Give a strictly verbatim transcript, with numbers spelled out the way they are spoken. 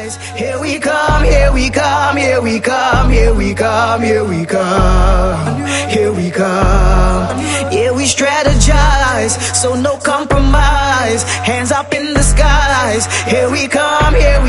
strategize. Here we come, here we come, here we come, here we come, here we come, here we come. Yeah, we strategize, so no compromise. Hands up in the skies. Here we come, here